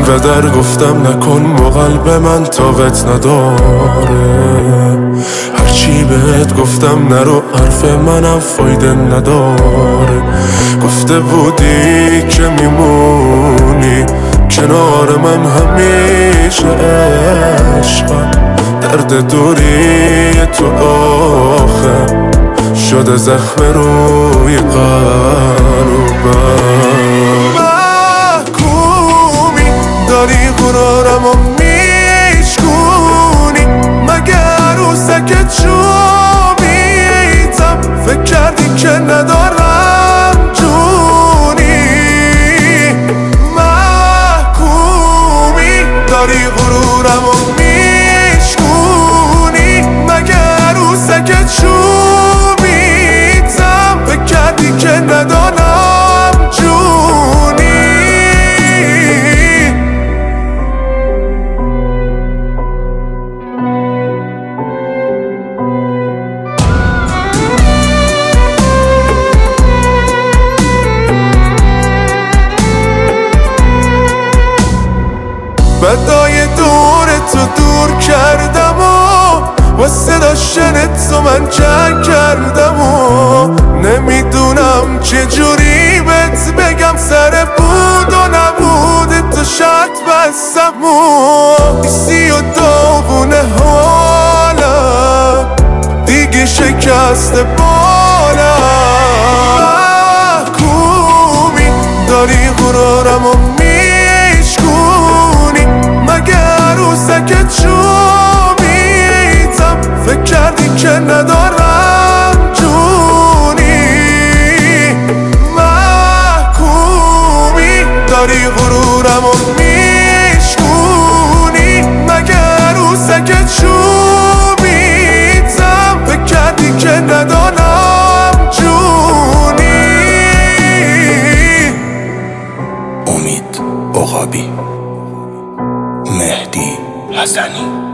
به در گفتم نکن با قلب من طاقت نداره. هرچی بهت گفتم نرو، حرف منم فایده نداره. گفته بودی که میمونی کنار من همیشه، عشقم درد دوری تو آخه شده زخم روی قلبم. محکومی داری غرورمو میشکونی، مگه عروسک چوبیتم فکر کردی که ندارم جونی. محکومی داری غرورمو میشکونی، مگه عروسک چوبیتم فکر کردی که ندارم جونی. بدای دور تو دور کردم و واسه داشتن تو من جنگ کردم و نمیدونم چجوری بهت بگم، سر بود و نبود تو شرط بستم و ایسی و داغونه حالم دیگه شکست بالم. محکومی داری غرورمو میشکونی، مگه عروسک چوبیتم فکر کردی که ندارم جونی. محکومی داری غرورمو میشکونی، مگه عروسک چوبیتم فکر کردی که ندارم جونی. امید عقابی، مهدی حسنی.